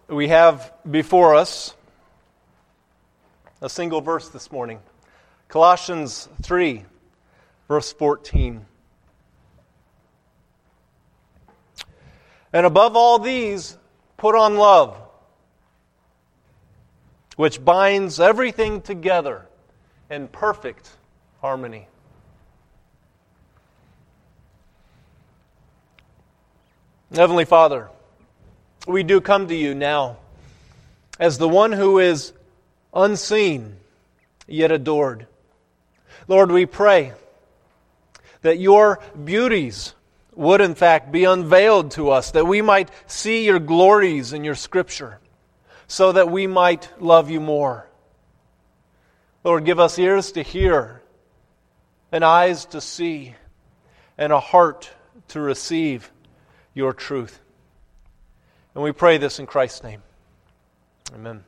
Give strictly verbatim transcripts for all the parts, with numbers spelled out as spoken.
We have before us a single verse this morning. Colossians three, verse fourteen. And above all these, put on love, which binds everything together in perfect harmony. Heavenly Father, we do come to you now as the one who is unseen yet adored. Lord, we pray that your beauties would in fact be unveiled to us, that we might see your glories in your Scripture, so that we might love you more. Lord, give us ears to hear, and eyes to see, and a heart to receive your truth. And we pray this in Christ's name. Amen.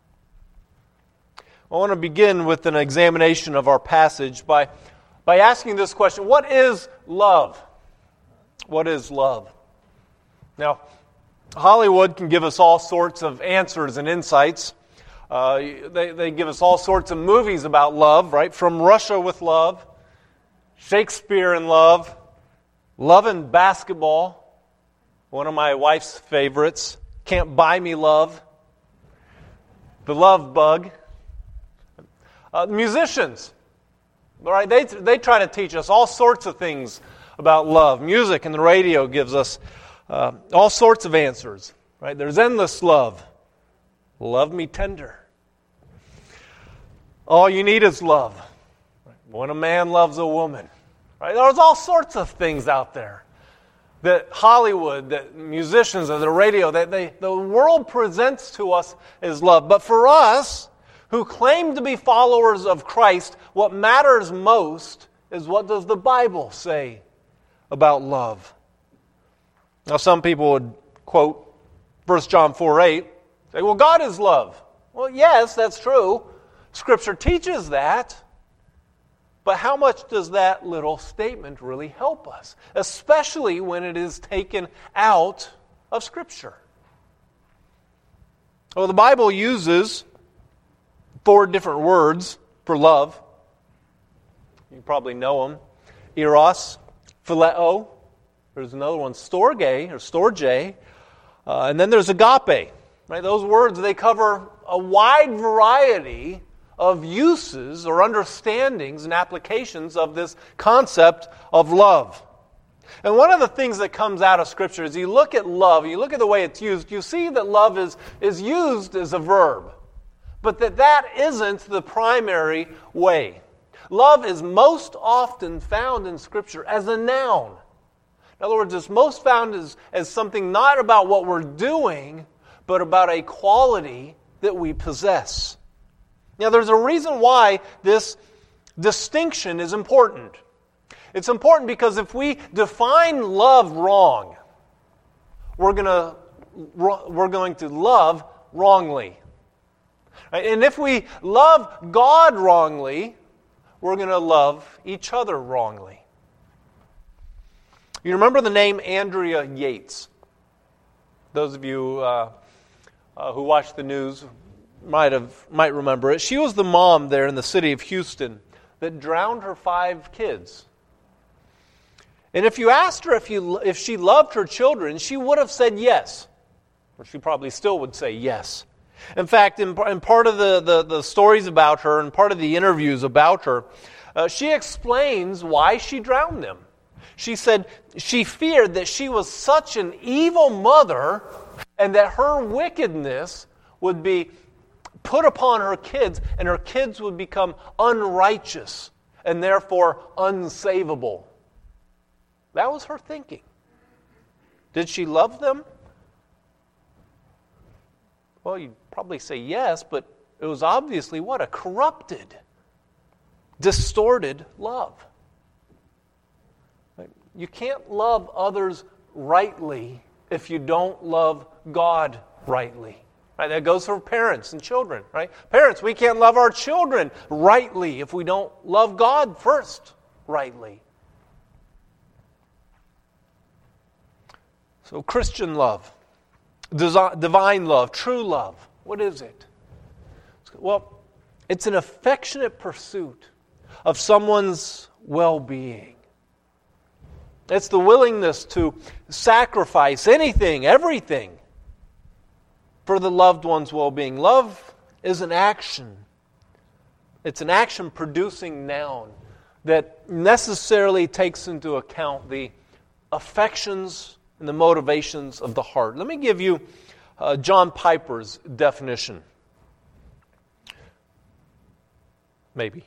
I want to begin with an examination of our passage by, by asking this question: what is love? What is love? Now, Hollywood can give us all sorts of answers and insights. Uh, they, they give us all sorts of movies about love, right? From Russia with Love, Shakespeare in Love, Love and Basketball, one of my wife's favorites, Can't Buy Me Love, The Love Bug. Uh, musicians, all right, they, they try to teach us all sorts of things about love. Music and the radio gives us uh, all sorts of answers, right? There's endless love. Love me tender. All you need is love. When a man loves a woman, right? There's all sorts of things out there that Hollywood, that musicians, or the radio, that they, the world presents to us as love. But for us, who claim to be followers of Christ, what matters most is what does the Bible say about love. Now, some people would quote First John four eight, say, well, God is love. Well, yes, that's true. Scripture teaches that. But how much does that little statement really help us? Especially when it is taken out of Scripture. Well, the Bible uses four different words for love. You probably know them. Eros, phileo. There's another one, storge, or storge. Uh, and then there's agape. Right? Those words, they cover a wide variety of uses or understandings and applications of this concept of love. And one of the things that comes out of Scripture is you look at love, you look at the way it's used, you see that love is, is used as a verb, but that that isn't the primary way. Love is most often found in Scripture as a noun. In other words, it's most found as, as something not about what we're doing, but about a quality that we possess. Now, there's a reason why this distinction is important. It's important because if we define love wrong, we're going to we're going to love wrongly. And if we love God wrongly, we're going to love each other wrongly. You remember the name Andrea Yates? Those of you uh, uh, who watch the news might have might remember it. She was the mom there in the city of Houston that drowned her five kids. And if you asked her if you if she loved her children, she would have said yes. Or she probably still would say yes. In fact, in, in part of the, the, the stories about her and part of the interviews about her, uh, she explains why she drowned them. She said she feared that she was such an evil mother and that her wickedness would be put upon her kids, and her kids would become unrighteous and therefore unsavable. That was her thinking. Did she love them? Well, you'd probably say yes, but it was obviously what? A corrupted, distorted love. You can't love others rightly if you don't love God rightly. Right? That goes for parents and children, right? Parents, we can't love our children rightly if we don't love God first rightly. So Christian love. desi- divine love, true love. What is it? Well, it's an affectionate pursuit of someone's well-being. It's the willingness to sacrifice anything, everything, for the loved one's well-being. Love is an action. It's an action-producing noun that necessarily takes into account the affections and the motivations of the heart. Let me give you uh, John Piper's definition. Maybe.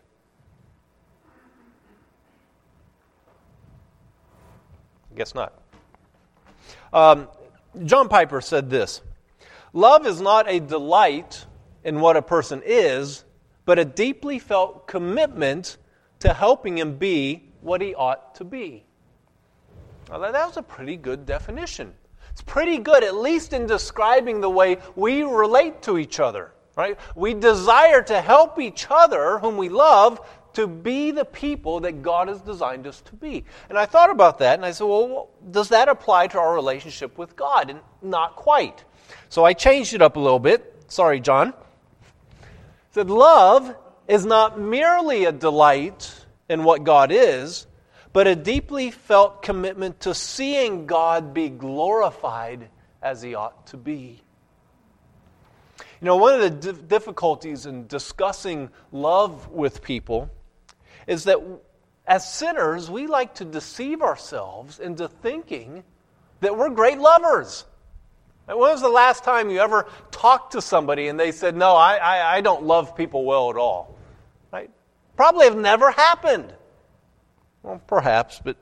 I guess not. Um, John Piper said this: love is not a delight in what a person is, but a deeply felt commitment to helping him be what he ought to be. Now, that was a pretty good definition. It's pretty good, at least in describing the way we relate to each other. Right? We desire to help each other, whom we love, to be the people that God has designed us to be. And I thought about that, and I said, well, does that apply to our relationship with God? And not quite. So I changed it up a little bit. Sorry, John. I said, love is not merely a delight in what God is, but a deeply felt commitment to seeing God be glorified as He ought to be. You know, one of the d- difficulties in discussing love with people is that as sinners, we like to deceive ourselves into thinking that we're great lovers. When was the last time you ever talked to somebody and they said, no, I, I, I don't love people well at all? Right? Probably have never happened. Well, perhaps, but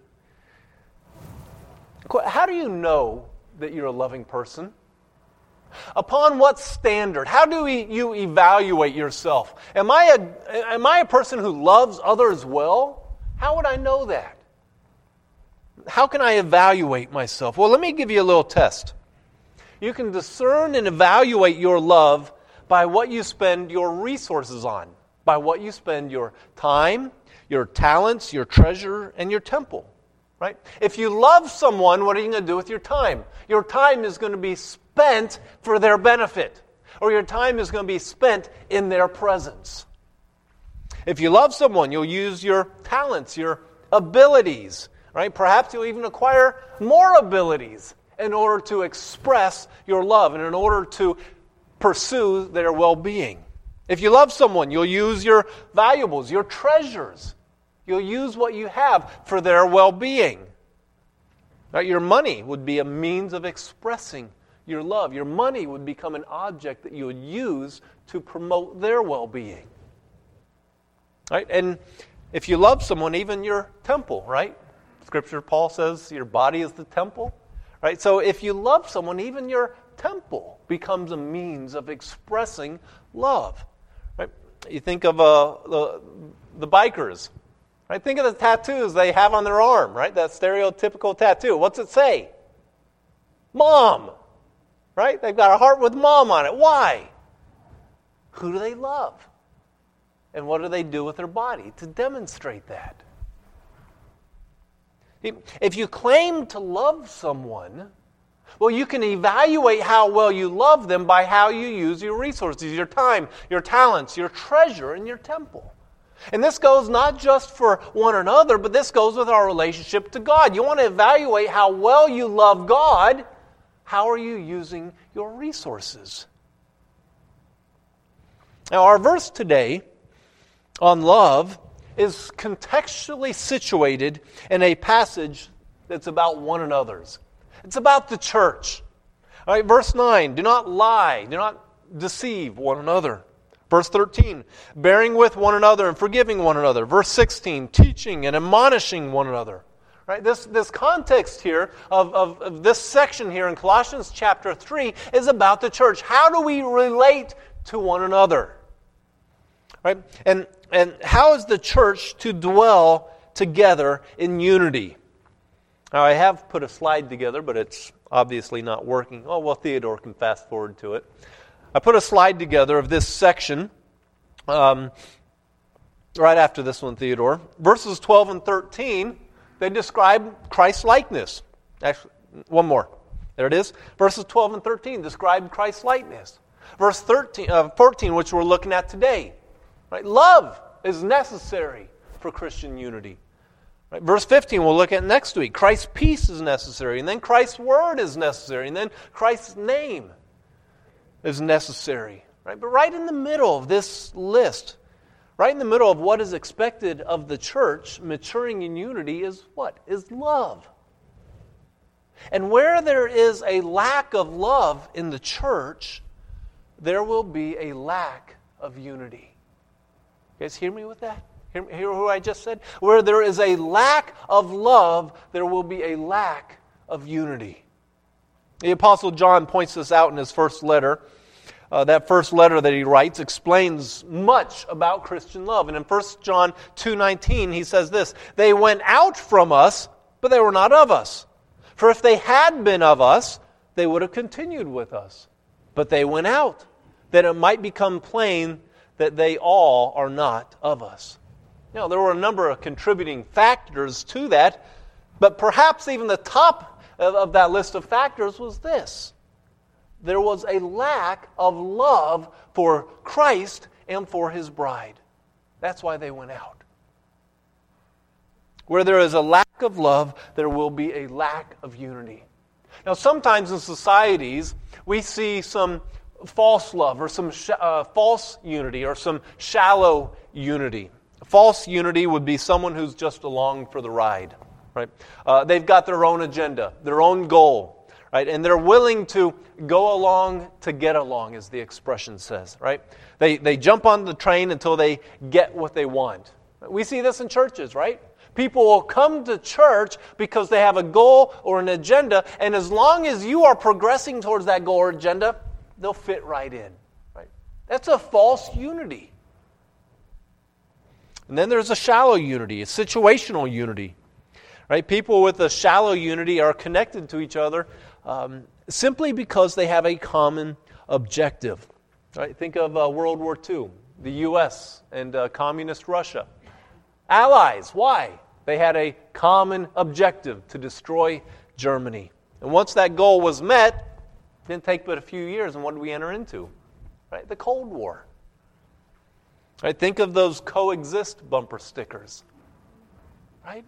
how do you know that you're a loving person? Upon what standard? How do we, you evaluate yourself? Am I a am I a person who loves others well? How would I know that? How can I evaluate myself? Well, let me give you a little test. You can discern and evaluate your love by what you spend your resources on, by what you spend your time, your talents, your treasure, and your temple. Right? If you love someone, what are you going to do with your time? Your time is going to be spent for their benefit, or your time is going to be spent in their presence. If you love someone, you'll use your talents, your abilities, right? Perhaps you'll even acquire more abilities in order to express your love and in order to pursue their well-being. If you love someone, you'll use your valuables, your treasures. You'll use what you have for their well-being. Right? Your money would be a means of expressing your love. Your money would become an object that you would use to promote their well-being. Right? And if you love someone, even your temple, right? Scripture, Paul says, your body is the temple. Right? So if you love someone, even your temple becomes a means of expressing love. Right? You think of uh, the, the bikers. Right? Think of the tattoos they have on their arm, right? That stereotypical tattoo. What's it say? Mom. Right? They've got a heart with mom on it. Why? Who do they love? And what do they do with their body to demonstrate that? If you claim to love someone, well, you can evaluate how well you love them by how you use your resources, your time, your talents, your treasure, and your temple. And this goes not just for one another, but this goes with our relationship to God. You want to evaluate how well you love God. How are you using your resources? Now, our verse today on love is contextually situated in a passage that's about one another's. It's about the church. All right, verse nine, do not lie, do not deceive one another. Verse thirteen, bearing with one another and forgiving one another. Verse sixteen, teaching and admonishing one another. Right? This, this context here of, of, of this section here in Colossians chapter three is about the church. How do we relate to one another? Right? And, and how is the church to dwell together in unity? Now, I have put a slide together, but it's obviously not working. Oh, well, Theodore can fast forward to it. I put a slide together of this section um, right after this one, Theodore. Verses twelve and thirteen, they describe Christ's likeness. Actually, one more. There it is. Verses twelve and thirteen describe Christ's likeness. Verse thirteen, uh, fourteen, which we're looking at today. Right? Love is necessary for Christian unity. Right? Verse fifteen we'll look at next week. Christ's peace is necessary. And then Christ's word is necessary. And then Christ's name is necessary. Right? But right in the middle of this list, right in the middle of what is expected of the church maturing in unity is what? Is love. And where there is a lack of love in the church, there will be a lack of unity. You guys hear me with that? Hear, hear who I just said? Where there is a lack of love, there will be a lack of unity. The Apostle John points this out in his first letter. Uh, that first letter that he writes explains much about Christian love. And in First John two nineteen, he says this, "They went out from us, but they were not of us. For if they had been of us, they would have continued with us. But they went out, that it might become plain that they all are not of us." Now, there were a number of contributing factors to that, but perhaps even the top of, of that list of factors was this. There was a lack of love for Christ and for His bride. That's why they went out. Where there is a lack of love, there will be a lack of unity. Now, sometimes in societies, we see some false love or some sh- uh, false unity or some shallow unity. False unity would be someone who's just along for the ride, right? Uh, they've got their own agenda, their own goal, right? And they're willing to go along to get along, as the expression says, right? They they jump on the train until they get what they want. We see this in churches, right? People will come to church because they have a goal or an agenda, and as long as you are progressing towards that goal or agenda, they'll fit right in. Right? That's a false unity. And then there's a shallow unity, a situational unity. Right? People with a shallow unity are connected to each other um, simply because they have a common objective. Right? Think of uh, World War Two, the U S and uh, communist Russia. Allies. Why? They had a common objective to destroy Germany. And once that goal was met, it didn't take but a few years, and what did we enter into? Right? The Cold War. Right? Think of those coexist bumper stickers. Right?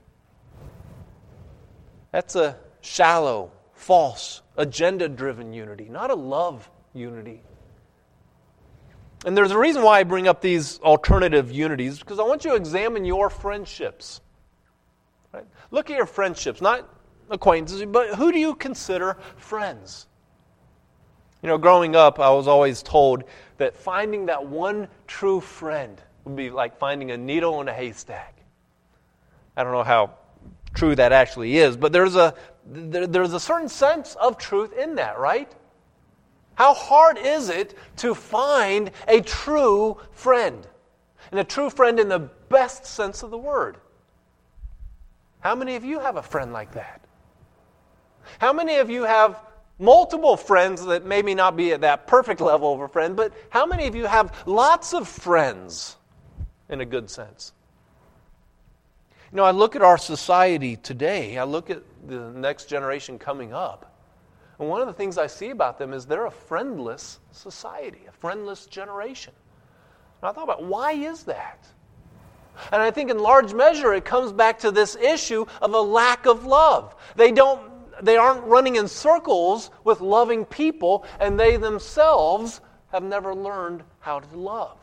That's a shallow, false, agenda-driven unity, not a love unity. And there's a reason why I bring up these alternative unities, because I want you to examine your friendships. Right? Look at your friendships, not acquaintances, but who do you consider friends? You know, growing up, I was always told that finding that one true friend would be like finding a needle in a haystack. I don't know how true that actually is, but there's a there, there's a certain sense of truth in that, right? How hard is it to find a true friend? And a true friend in the best sense of the word. How many of you have a friend like that? How many of you have multiple friends that maybe not be at that perfect level of a friend, but how many of you have lots of friends in a good sense? You know, I look at our society today, I look at the next generation coming up, and one of the things I see about them is they're a friendless society, a friendless generation. And I thought about, why is that? And I think in large measure it comes back to this issue of a lack of love. They don't, they aren't running in circles with loving people, and they themselves have never learned how to love.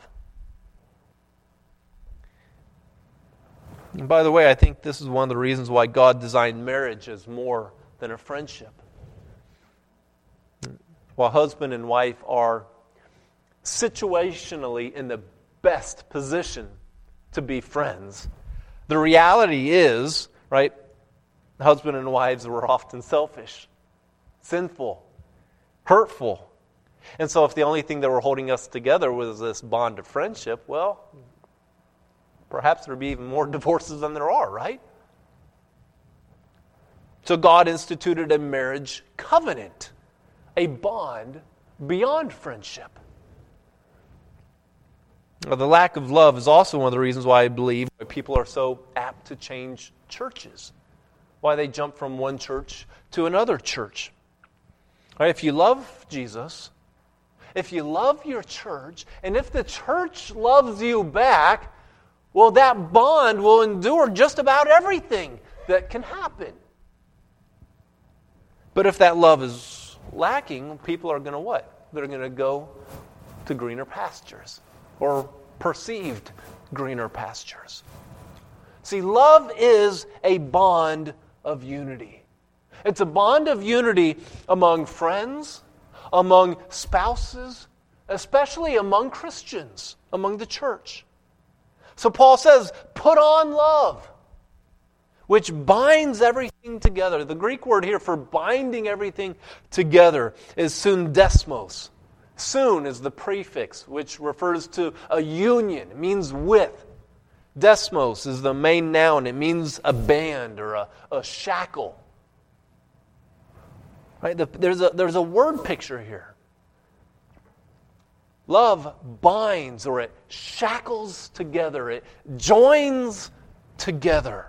And by the way, I think this is one of the reasons why God designed marriage as more than a friendship. While husband and wife are situationally in the best position to be friends, the reality is, right, husband and wives were often selfish, sinful, hurtful. And so if the only thing that were holding us together was this bond of friendship, well, perhaps there would be even more divorces than there are, right? So God instituted a marriage covenant, a bond beyond friendship. Well, the lack of love is also one of the reasons why I believe people are so apt to change churches, why they jump from one church to another church. Right? If you love Jesus, if you love your church, and if the church loves you back, well, that bond will endure just about everything that can happen. But if that love is lacking, people are going to what? They're going to go to greener pastures, or perceived greener pastures. See, love is a bond of unity. It's a bond of unity among friends, among spouses, especially among Christians, among the church. So Paul says, put on love, which binds everything together. The Greek word here for binding everything together is sundesmos. Sun is the prefix, which refers to a union. It means with. Desmos is the main noun. It means a band or a, a shackle. Right? The, there's, a, there's a word picture here. Love binds, or it shackles together. It joins together.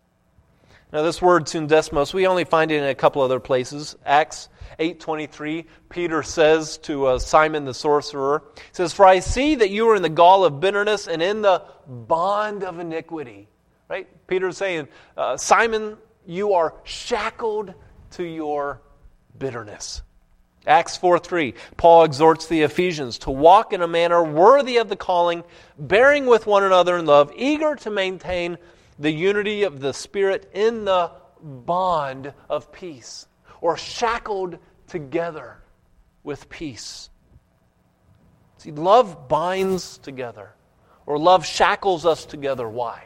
Now this word sundesmos, we only find it in a couple other places. Acts eight twenty-three, Peter says to uh, Simon the sorcerer, he says, "For I see that you are in the gall of bitterness and in the bond of iniquity." Right? Peter's saying, uh, Simon, you are shackled to your bitterness. Acts four three, Paul exhorts the Ephesians to walk in a manner worthy of the calling, bearing with one another in love, eager to maintain the unity of the Spirit in the bond of peace, or shackled together with peace. See, love binds together, or love shackles us together. Why?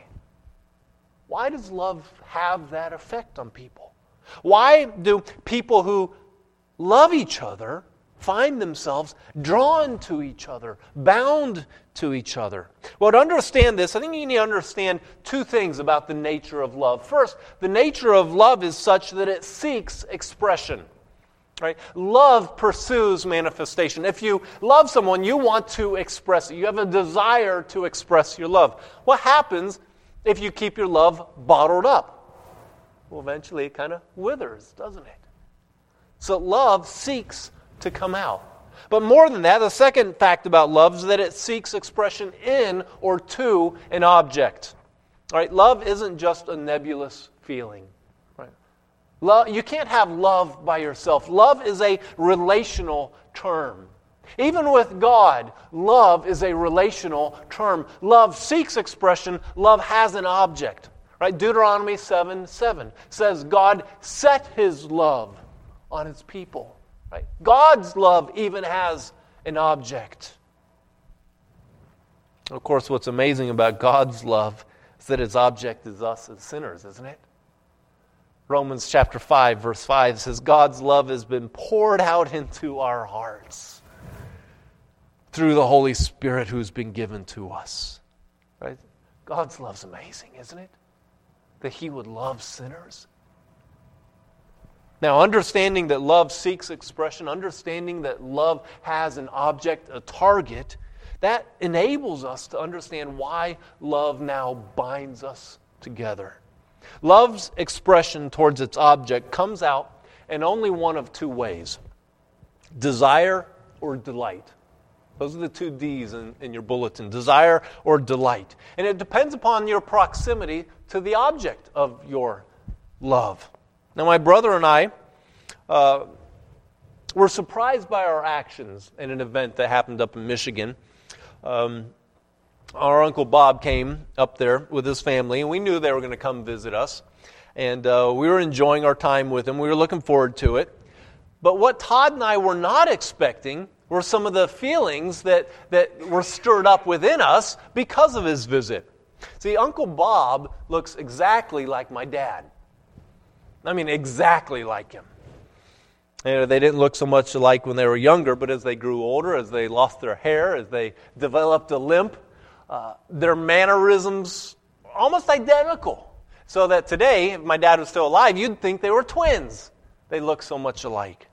Why does love have that effect on people? Why do people who love each other find themselves drawn to each other, bound to each other? Well, to understand this, I think you need to understand two things about the nature of love. First, the nature of love is such that it seeks expression. Right? Love pursues manifestation. If you love someone, you want to express it. You have a desire to express your love. What happens if you keep your love bottled up? Well, eventually it kind of withers, doesn't it? So love seeks to come out. But more than that, the second fact about love is that it seeks expression in or to an object. All right? Love isn't just a nebulous feeling. Right? Love, you can't have love by yourself. Love is a relational term. Even with God, love is a relational term. Love seeks expression. Love has an object. Right? Deuteronomy seven seven says God set His love on His people. Right? God's love even has an object. Of course, what's amazing about God's love is that His object is us as sinners, isn't it? Romans chapter five, verse five says, God's love has been poured out into our hearts through the Holy Spirit who's been given to us. Right? God's love's amazing, isn't it? That He would love sinners. Now, understanding that love seeks expression, understanding that love has an object, a target, that enables us to understand why love now binds us together. Love's expression towards its object comes out in only one of two ways: desire or delight. Those are the two D's in, in your bulletin, desire or delight. And it depends upon your proximity to the object of your love. Now, my brother and I uh, were surprised by our actions in an event that happened up in Michigan. Um, our Uncle Bob came up there with his family, and we knew they were going to come visit us. And uh, we were enjoying our time with him. We were looking forward to it. But what Todd and I were not expecting were some of the feelings that, that were stirred up within us because of his visit. See, Uncle Bob looks exactly like my dad. I mean, exactly like him. You know, they didn't look so much alike when they were younger, but as they grew older, as they lost their hair, as they developed a limp, uh, their mannerisms almost identical. So that today, if my dad was still alive, you'd think they were twins. They look so much alike.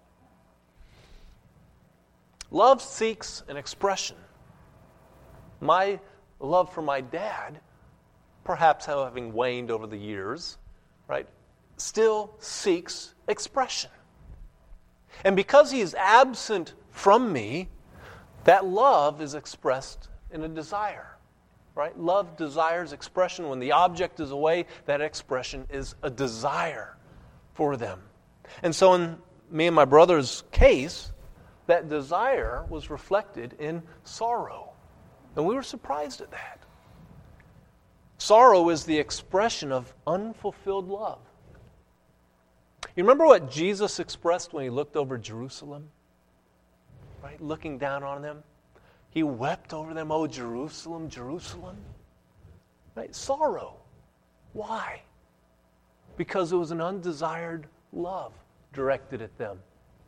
Love seeks an expression. My love for my dad, perhaps having waned over the years, right, still seeks expression. And because He is absent from me, that love is expressed in a desire. Right? Love desires expression. When the object is away, that expression is a desire for them. And so in me and my brother's case, that desire was reflected in sorrow. And we were surprised at that. Sorrow is the expression of unfulfilled love. You remember what Jesus expressed when He looked over Jerusalem? Right? Looking down on them. He wept over them, "Oh, Jerusalem, Jerusalem." Right? Sorrow. Why? Because it was an undesired love directed at them.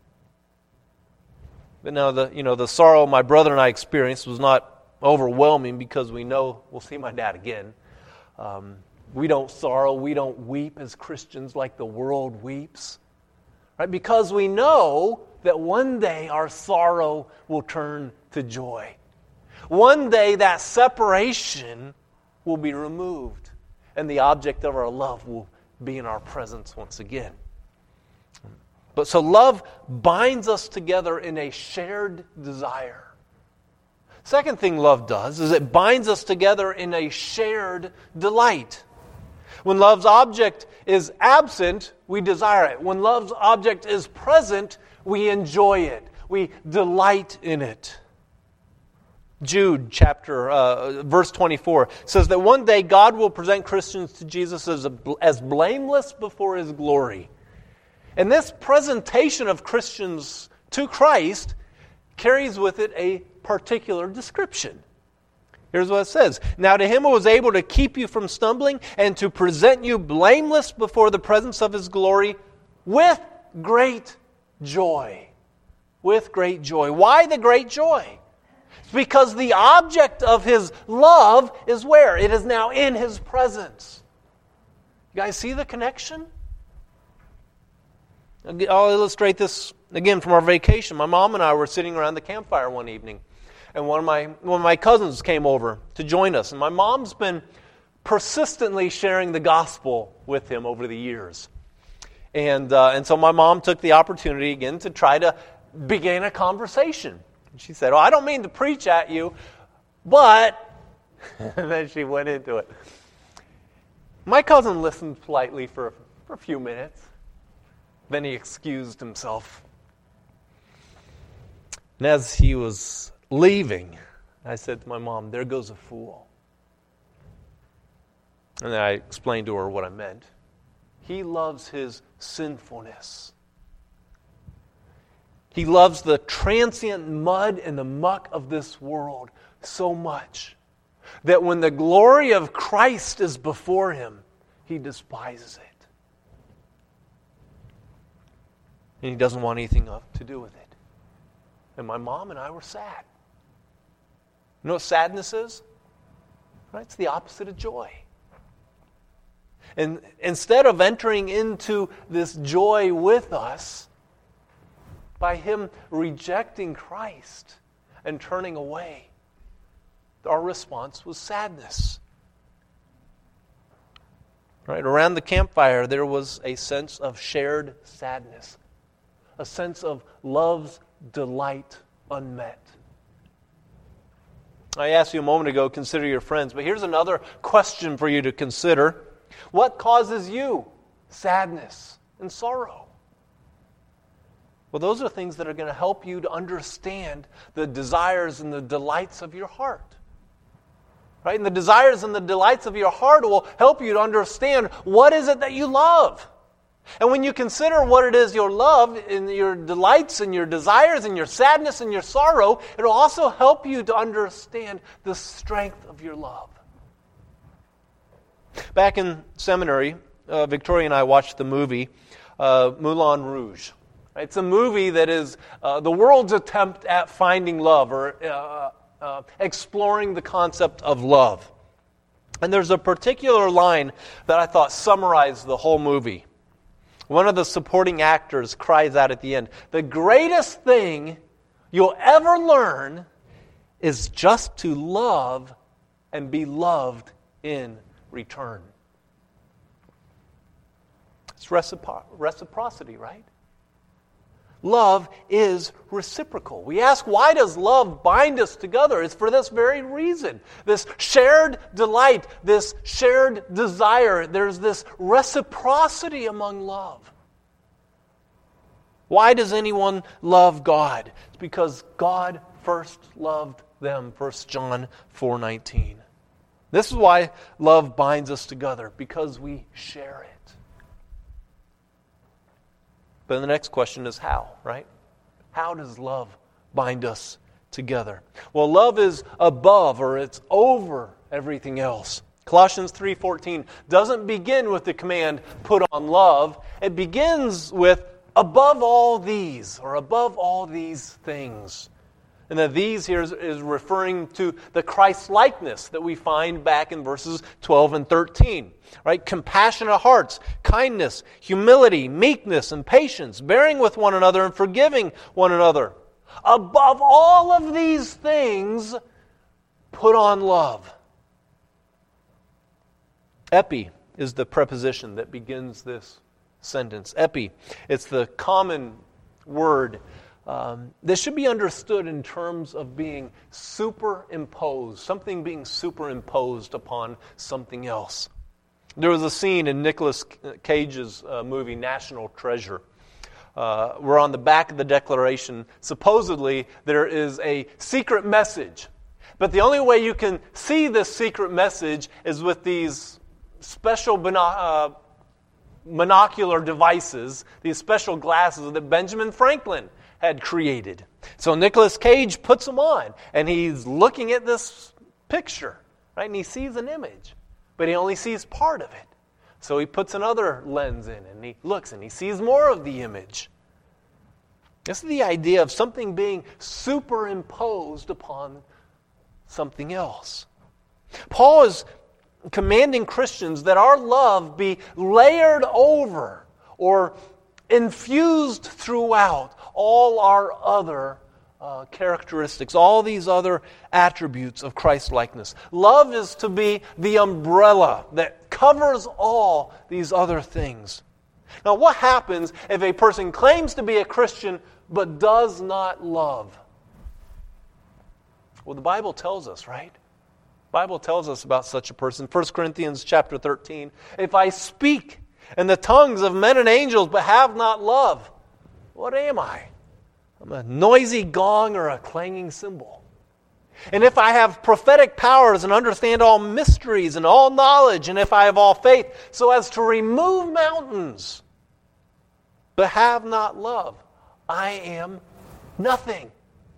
But now the you know the sorrow my brother and I experienced was not overwhelming because we know we'll see my dad again. Um, we don't sorrow, we don't weep as Christians like the world weeps. Right? Because we know that one day our sorrow will turn to joy. One day that separation will be removed and the object of our love will be in our presence once again. But so love binds us together in a shared desire. Second thing love does is it binds us together in a shared delight. When love's object is absent, we desire it. When love's object is present, we enjoy it. We delight in it. Jude chapter, uh, verse twenty-four says that one day God will present Christians to Jesus as, a, as blameless before His glory. And this presentation of Christians to Christ carries with it a particular description. Here's what it says. Now to Him who was able to keep you from stumbling and to present you blameless before the presence of His glory with great joy. With great joy. Why the great joy? It's because the object of His love is where? It is now in His presence. You guys see the connection? I'll illustrate this again from our vacation. My mom and I were sitting around the campfire one evening, and one of my one of my cousins came over to join us. And my mom's been persistently sharing the gospel with him over the years. And uh, and so my mom took the opportunity again to try to begin a conversation. She said, "Oh, I don't mean to preach at you, but..." and then she went into it. My cousin listened politely for, for a few minutes. Then he excused himself. And as he was leaving, I said to my mom, "There goes a fool." And I explained to her what I meant. He loves his sinfulness. He loves the transient mud and the muck of this world so much that when the glory of Christ is before him, he despises it. And he doesn't want anything to do with it. And my mom and I were sad. You know what sadness is? Right? It's the opposite of joy. And instead of entering into this joy with us, by him rejecting Christ and turning away, our response was sadness. Right? Around the campfire, there was a sense of shared sadness. A sense of love's delight unmet. I asked you a moment ago, consider your friends, but here's another question for you to consider. What causes you sadness and sorrow? Well, those are things that are going to help you to understand the desires and the delights of your heart. Right? And the desires and the delights of your heart will help you to understand what is it that you love. And when you consider what it is your love and your delights and your desires and your sadness and your sorrow, it will also help you to understand the strength of your love. Back in seminary, uh, Victoria and I watched the movie uh, Moulin Rouge. It's a movie that is uh, the world's attempt at finding love or uh, uh, exploring the concept of love. And there's a particular line that I thought summarized the whole movie. One of the supporting actors cries out at the end, "The greatest thing you'll ever learn is just to love and be loved in return." It's recipro- reciprocity, right? love is reciprocal. We ask, why does love bind us together? It's for this very reason. This shared delight, this shared desire. There's this reciprocity among love. Why does anyone love God? It's because God first loved them. First John four nineteen. This is why love binds us together, because we share it. But the next question is how, right? How does love bind us together? Well, love is above, or it's over everything else. Colossians three fourteen doesn't begin with the command, put on love. It begins with above all these, or above all these things. And the these here is, is referring to the Christ-likeness that we find back in verses twelve and thirteen. Right? Compassionate hearts, kindness, humility, meekness, and patience, bearing with one another and forgiving one another. Above all of these things, put on love. Epi is the preposition that begins this sentence. Epi. It's the common word. Um, this should be understood in terms of being superimposed, something being superimposed upon something else. There was a scene in Nicolas Cage's uh, movie National Treasure, uh, where on the back of the Declaration, supposedly there is a secret message. But the only way you can see this secret message is with these special bino- uh, monocular devices, these special glasses that Benjamin Franklin had created. So Nicolas Cage puts them on, and he's looking at this picture, right? And he sees an image, but he only sees part of it. So he puts another lens in, and he looks, and he sees more of the image. This is the idea of something being superimposed upon something else. Paul is commanding Christians that our love be layered over or infused throughout all our other uh, characteristics, all these other attributes of Christ-likeness. Love is to be the umbrella that covers all these other things. Now, what happens if a person claims to be a Christian but does not love? Well, the Bible tells us, right? The Bible tells us about such a person. First Corinthians chapter thirteen. If I speak in the tongues of men and angels but have not love, what am I? I'm a noisy gong or a clanging cymbal. And if I have prophetic powers and understand all mysteries and all knowledge, and if I have all faith so as to remove mountains, but have not love, I am nothing.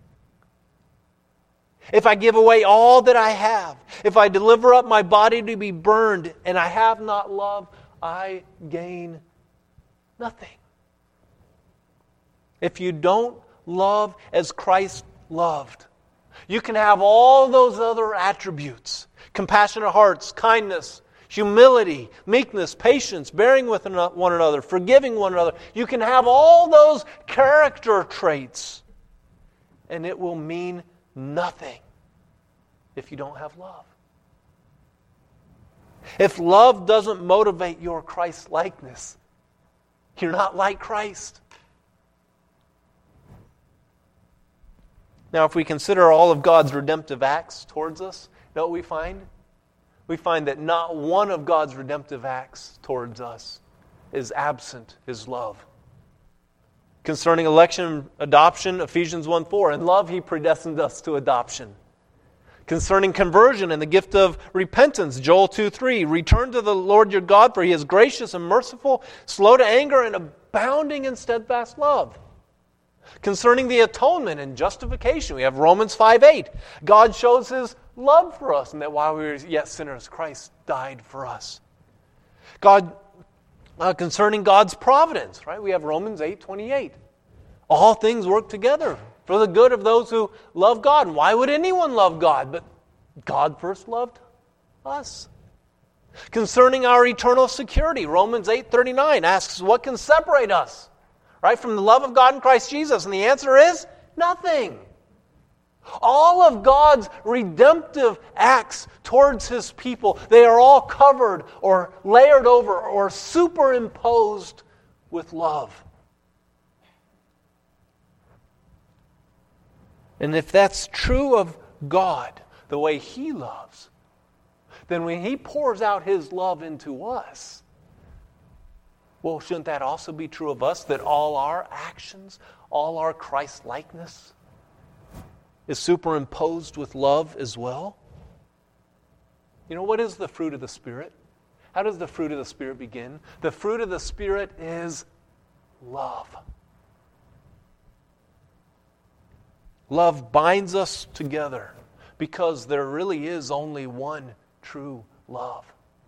If I give away all that I have, if I deliver up my body to be burned, and I have not love, I gain nothing. If you don't love as Christ loved, you can have all those other attributes: compassionate hearts, kindness, humility, meekness, patience, bearing with one another, forgiving one another. You can have all those character traits, and it will mean nothing if you don't have love. If love doesn't motivate your Christ-likeness, you're not like Christ. Now, if we consider all of God's redemptive acts towards us, you know what we find? We find that not one of God's redemptive acts towards us is absent His love. Concerning election and adoption, Ephesians one four, in love He predestined us to adoption. Concerning conversion and the gift of repentance, Joel two three, return to the Lord your God, for He is gracious and merciful, slow to anger, and abounding in steadfast love. Concerning the atonement and justification, we have Romans five eight. God shows His love for us, and that while we were yet sinners, Christ died for us. God, uh, concerning God's providence, right? We have Romans eight twenty-eight. All things work together for the good of those who love God. Why would anyone love God? But God first loved us. Concerning our eternal security, Romans eight thirty-nine asks, what can separate us, right, from the love of God in Christ Jesus? And the answer is nothing. All of God's redemptive acts towards His people, they are all covered or layered over or superimposed with love. And if that's true of God, the way He loves, then when He pours out His love into us, well, shouldn't that also be true of us, that all our actions, all our Christ-likeness is superimposed with love as well? You know, what is the fruit of the Spirit? How does the fruit of the Spirit begin? The fruit of the Spirit is love. Love binds us together because there really is only one true love.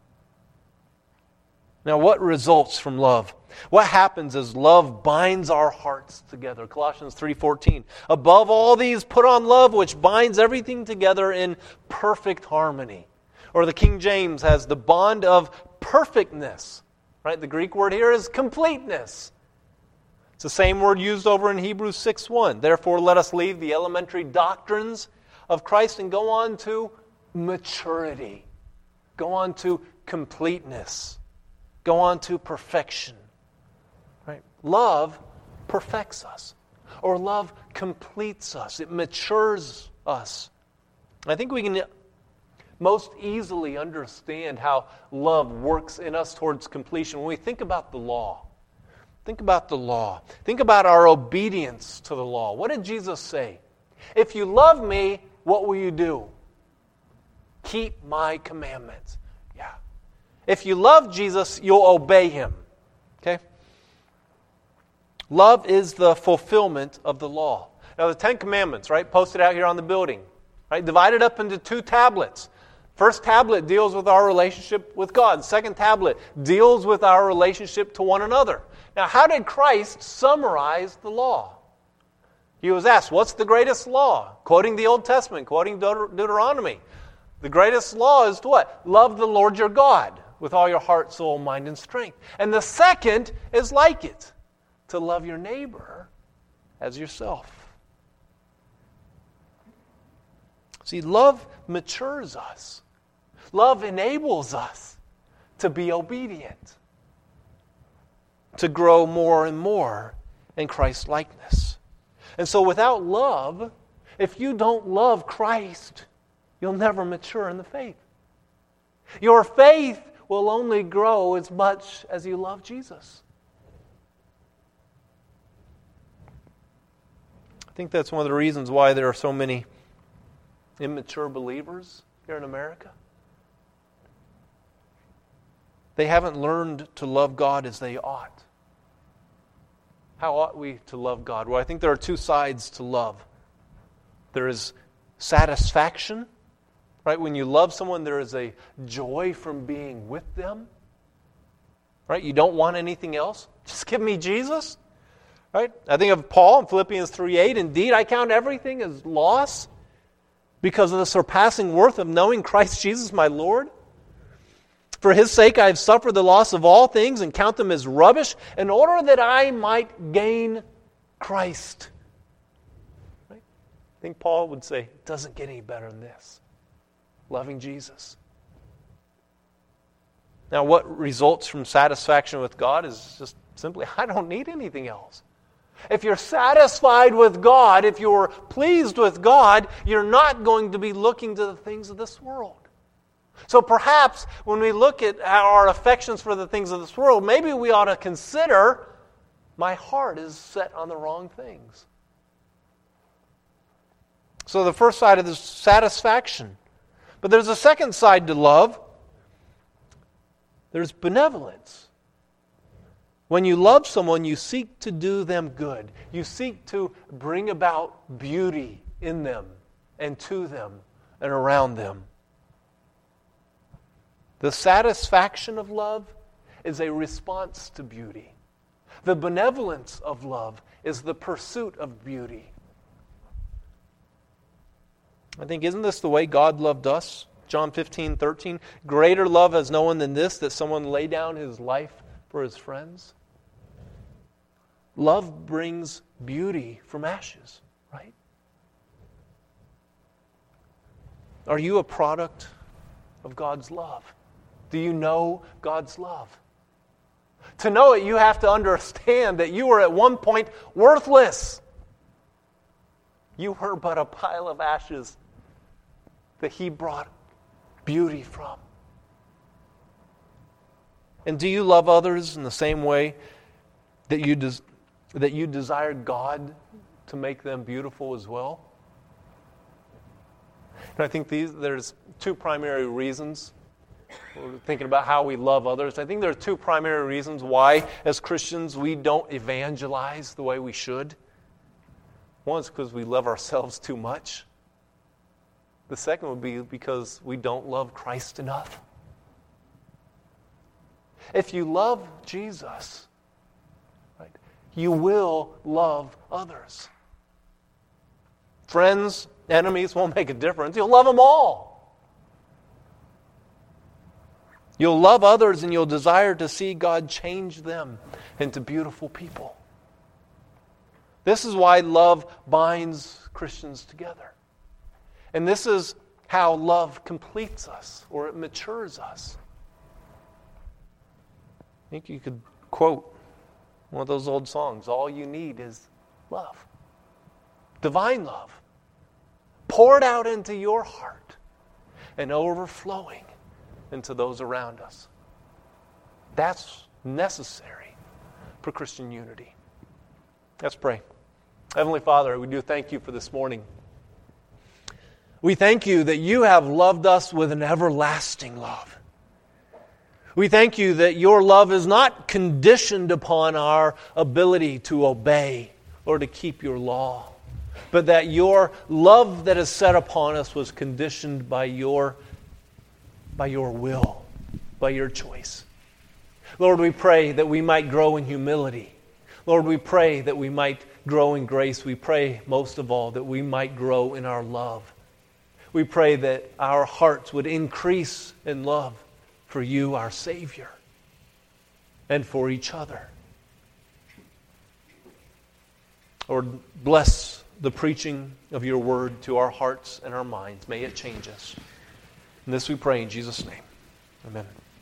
Now, what results from love? What happens as love binds our hearts together? Colossians three fourteen. Above all these, put on love, which binds everything together in perfect harmony. Or the King James has the bond of perfectness. Right? The Greek word here is completeness. It's the same word used over in Hebrews six one. Therefore, let us leave the elementary doctrines of Christ and go on to maturity. Go on to completeness. Go on to perfection. Right? Love perfects us. Or love completes us. It matures us. I think we can most easily understand how love works in us towards completion when we think about the law. Think about the law. Think about our obedience to the law. What did Jesus say? If you love me, what will you do? Keep my commandments. Yeah. If you love Jesus, you'll obey Him. Okay? Love is the fulfillment of the law. Now the Ten Commandments, right, posted out here on the building, right, divided up into two tablets. First tablet deals with our relationship with God. Second tablet deals with our relationship to one another. Now, how did Christ summarize the law? He was asked, what's the greatest law? Quoting the Old Testament, quoting Deut- Deuteronomy. The greatest law is to what? Love the Lord your God with all your heart, soul, mind, and strength. And the second is like it, to love your neighbor as yourself. See, love matures us. Love enables us to be obedient, to grow more and more in Christ-likeness. And so without love, if you don't love Christ, you'll never mature in the faith. Your faith will only grow as much as you love Jesus. I think that's one of the reasons why there are so many immature believers here in America. They haven't learned to love God as they ought. How ought we to love God? Well, I think there are two sides to love. There is satisfaction, right? When you love someone, there is a joy from being with them, right? You don't want anything else. Just give me Jesus, right? I think of Paul in Philippians three eight. Indeed, I count everything as loss because of the surpassing worth of knowing Christ Jesus my Lord. For His sake I have suffered the loss of all things and count them as rubbish in order that I might gain Christ. Right? I think Paul would say, it doesn't get any better than this. Loving Jesus. Now what results from satisfaction with God is just simply, I don't need anything else. If you're satisfied with God, if you're pleased with God, you're not going to be looking to the things of this world. So perhaps when we look at our affections for the things of this world, maybe we ought to consider, my heart is set on the wrong things. So the first side of this is satisfaction. But there's a second side to love. There's benevolence. When you love someone, you seek to do them good. You seek to bring about beauty in them and to them and around them. The satisfaction of love is a response to beauty. The benevolence of love is the pursuit of beauty. I think, isn't this the way God loved us? John fifteen thirteen. Greater love has no one than this, that someone lay down his life for his friends. Love brings beauty from ashes, right? Are you a product of God's love? Do you know God's love? To know it, you have to understand that you were at one point worthless. You were but a pile of ashes that He brought beauty from. And do you love others in the same way that you des- that you desired God to make them beautiful as well? And I think these there's two primary reasons. We're thinking about how we love others. I think there are two primary reasons why, as Christians, we don't evangelize the way we should. One is because we love ourselves too much. The second would be because we don't love Christ enough. If you love Jesus, right, you will love others. Friends, enemies won't make a difference. You'll love them all. You'll love others and you'll desire to see God change them into beautiful people. This is why love binds Christians together. And this is how love completes us, or it matures us. I think you could quote one of those old songs, all you need is love. Divine love. Poured out into your heart and overflowing into those around us. That's necessary for Christian unity. Let's pray. Heavenly Father, we do thank you for this morning. We thank you that you have loved us with an everlasting love. We thank you that your love is not conditioned upon our ability to obey or to keep your law, but that your love that is set upon us was conditioned by your by your will, by your choice. Lord, we pray that we might grow in humility. Lord, we pray that we might grow in grace. We pray, most of all, that we might grow in our love. We pray that our hearts would increase in love for you, our Savior, and for each other. Lord, bless the preaching of your word to our hearts and our minds. May it change us. And this we pray in Jesus' name. Amen.